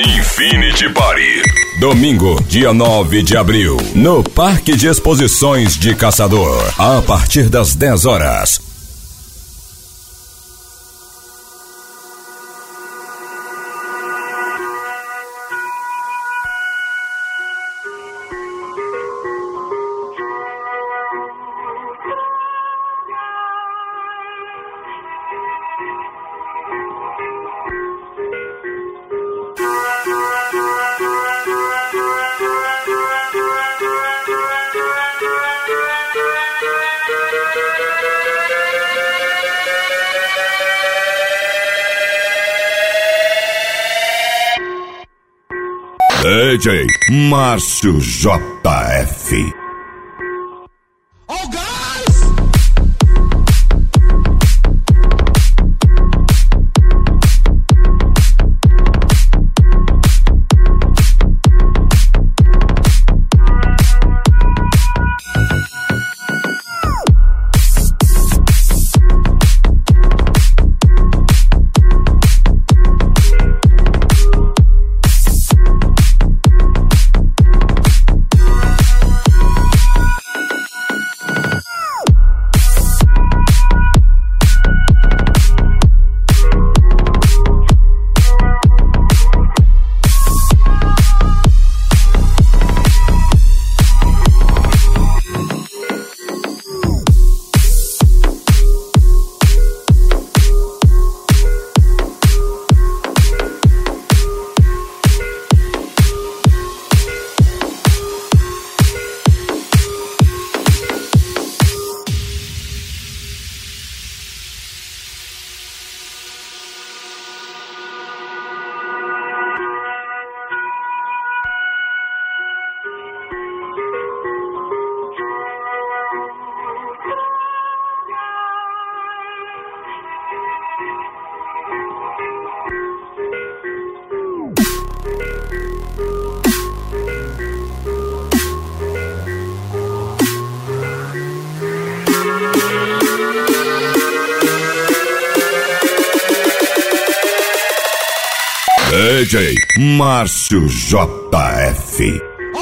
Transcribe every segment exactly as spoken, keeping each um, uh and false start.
Infinity Party. Domingo, dia nove de abril, no Parque de Exposições de Caçador, a partir das dez horas. D J Márcio J F. D J Márcio J F.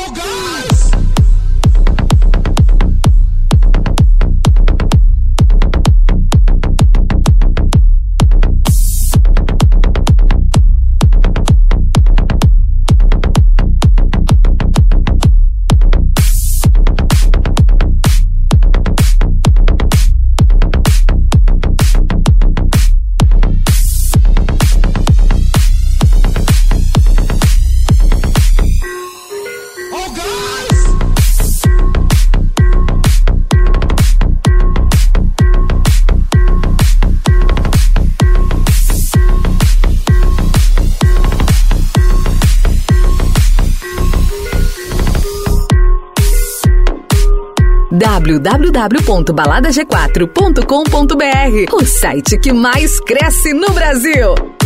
w w w ponto balada g quatro ponto com ponto b r, o site que mais cresce no Brasil.